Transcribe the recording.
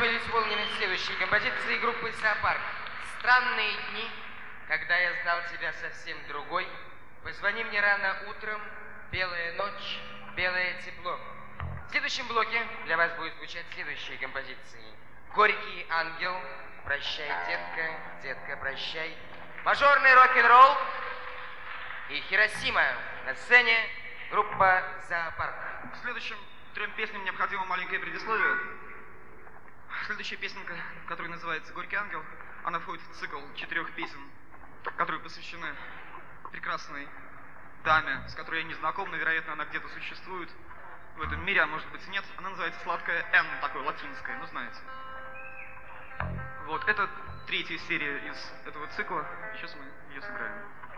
были исполнены следующие композиции группы «Зоопарк». «Странные дни», «Когда я знал тебя совсем другой», «Позвони мне рано утром», «Белая ночь», «Белое тепло». В следующем блоке для вас будут звучать следующие композиции. «Горький ангел», «Прощай, детка», «Детка, прощай», «Мажорный рок-н-ролл» и «Хиросима». На сцене группа «Зоопарк». К следующим 3 песням необходимо маленькое предисловие. Следующая песенка, которая называется «Горький ангел», она входит в цикл 4 песен, которые посвящены прекрасной даме, с которой я не знаком, но, вероятно, она где-то существует в этом мире, а может быть и нет. Она называется «Сладкая Н», такое латинское, ну знаете. Вот, это 3-я серия из этого цикла, и сейчас мы ее сыграем.